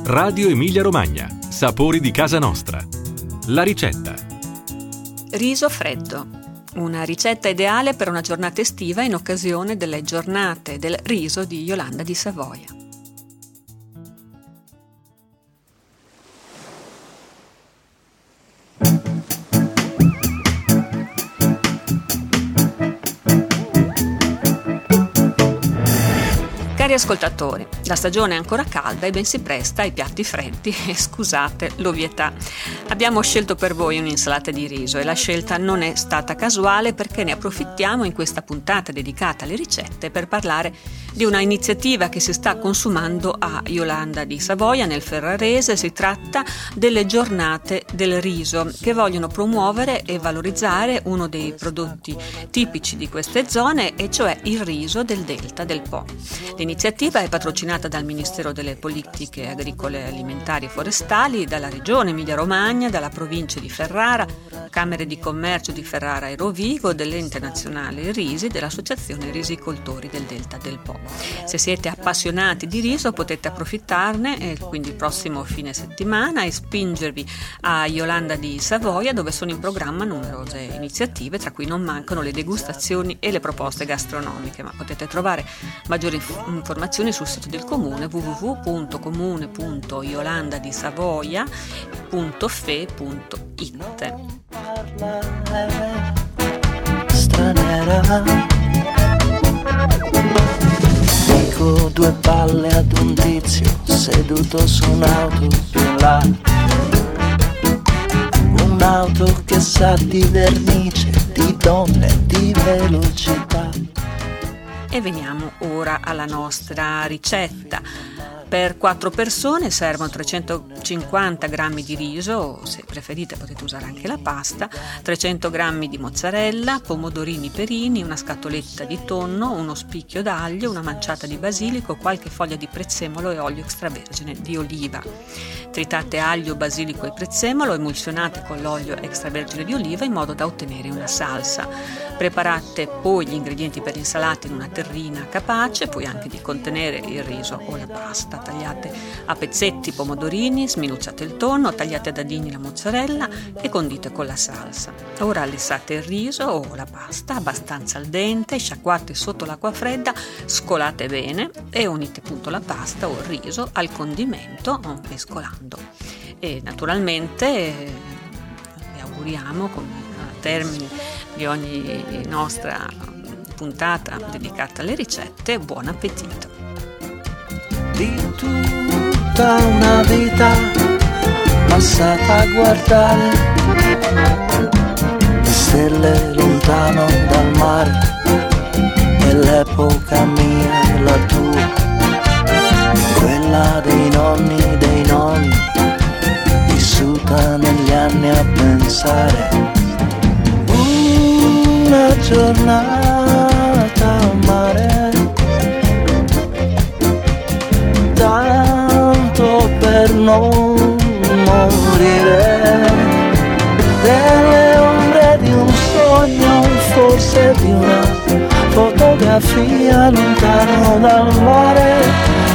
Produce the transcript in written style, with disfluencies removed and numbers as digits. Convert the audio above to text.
Radio Emilia Romagna. Sapori di casa nostra. La ricetta. Riso freddo. Una ricetta ideale per una giornata estiva in occasione delle giornate del riso di Iolanda di Savoia. Cari ascoltatori, la stagione è ancora calda e ben si presta ai piatti freddi e scusate l'ovvietà. Abbiamo scelto per voi un'insalata di riso e la scelta non è stata casuale perché ne approfittiamo in questa puntata dedicata alle ricette per parlare di una iniziativa che si sta consumando a Iolanda di Savoia nel Ferrarese. Si tratta delle giornate del riso che vogliono promuovere e valorizzare uno dei prodotti tipici di queste zone, e cioè il riso del Delta del Po. L'iniziativa è patrocinata dal Ministero delle Politiche Agricole, Alimentari e Forestali, dalla Regione Emilia-Romagna, dalla provincia di Ferrara, Camere di Commercio di Ferrara e Rovigo, dell'Ente Nazionale Risi, dell'Associazione Risicoltori del Delta del Po. Se siete appassionati di riso potete approfittarne quindi il prossimo fine settimana e spingervi a Iolanda di Savoia, dove sono in programma numerose iniziative, tra cui non mancano le degustazioni e le proposte gastronomiche. Ma potete trovare maggiori informazioni sul sito del comune www.comune.iolandadisavoia.fe.it. Straniera, dico due palle ad un tizio seduto su un'auto più in là, un'auto che sa di vernice, di donne, di velocità. E veniamo ora alla nostra ricetta. Per 4 persone servono 350 grammi di riso, o se preferite potete usare anche la pasta, 300 grammi di mozzarella, pomodorini perini, una scatoletta di tonno, uno spicchio d'aglio, una manciata di basilico, qualche foglia di prezzemolo e olio extravergine di oliva. Tritate aglio, basilico e prezzemolo, emulsionate con l'olio extravergine di oliva in modo da ottenere una salsa. Preparate poi gli ingredienti per l'insalata in una terrina capace, poi anche di contenere il riso o la pasta. Tagliate a pezzetti i pomodorini, sminucciate il tonno, tagliate a dadini la mozzarella e condite con la salsa. Ora lessate il riso o la pasta abbastanza al dente, sciacquate sotto l'acqua fredda, scolate bene e unite appunto la pasta o il riso al condimento mescolando. E naturalmente vi auguriamo, come a termine di ogni nostra puntata dedicata alle ricette, buon appetito. Di tutta una vita passata a guardare le stelle lontano dal mare, e l'epoca mia e la tua, quella dei nonni, vissuta negli anni a pensare. Una giornata a mare, tanto per non morire, delle ombre di un sogno, forse di una fotografia lontano dal mare,